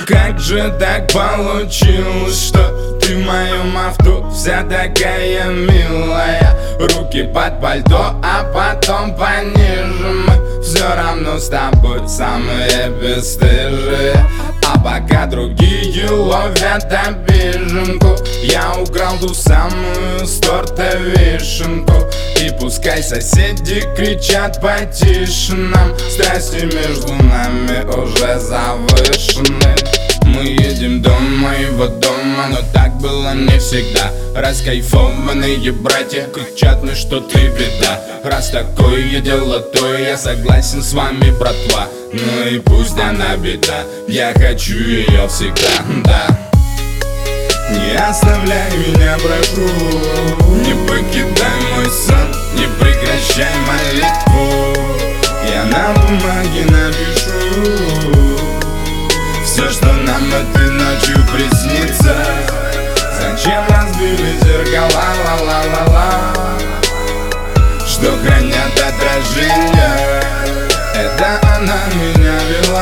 Как же так получилось, что ты в моем авто вся такая милая? Руки под пальто, а потом пониже. Мы все равно с тобой самые бесстыжие. А пока другие ловят обиженку, я украл ту самую с торта вишенку. И пускай соседи кричат потише нам, страсти между нами уже завышены. Мы едем до моего дома, но так было не всегда. Раскайфованные братья кричат мне, что ты беда. Раз такое дело, то я согласен с вами, братва. Ну и пусть она беда, я хочу ее всегда, да. Не оставляй меня, прошу, не покидай мой сон, не прекращай молитву. Я на бумаге напишу все, что нам этой ночью приснится. Зачем разбили зеркала, ла-ла-ла-ла, что хранят отражения? Это она меня вела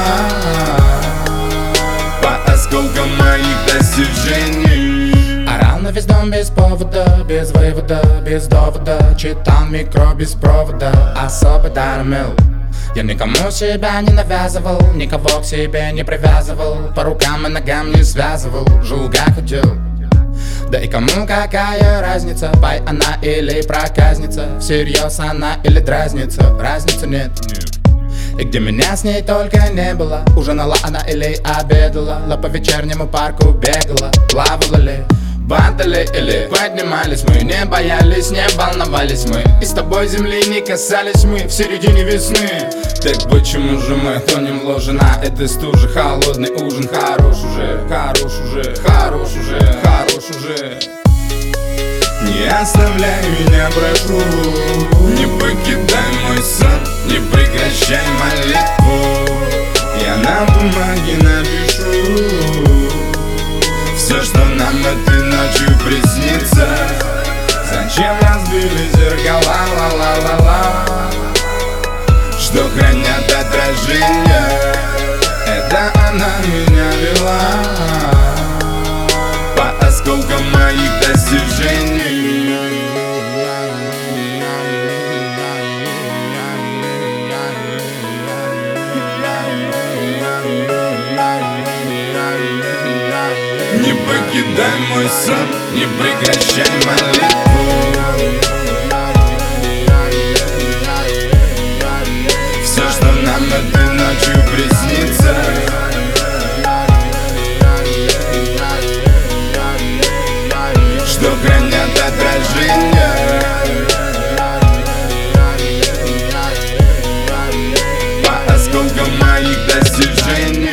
по осколкам моих достижений. Орал на весь дом без повода, без вывода, без довода. Читал микро без провода, особый дар имел. Я никому себя не навязывал, никого к себе не привязывал, по рукам и ногам не связывал, жил как хотел. Да и кому какая разница, пай она или проказница, всерьез она или дразнится, разницы нет. И где меня с ней только не было, ужинала она или обедала, по вечернему парку бегала, плавала ли, падали или поднимались мы, не боялись, не волновались мы, и с тобой земли не касались мы в середине весны. Так почему же мы тонем в ложе на этой стуже? Холодный ужин, хорош уже, хорош уже, хорош уже, хорош уже. Не оставляй меня, прошу, не покидай мой сон, не прекращай молитву. Я на бумаге напишу все, что нам этой ночью приснится. Зачем разбили зеркала, ла-ла-ла-ла, что хранят отражения? Это она меня вела по осколкам моих достижений. Не покидай мой сон, не прекращай молитву. Все, что нам этой ночью приснится. Что хранят отражения? По осколкам моих достижений.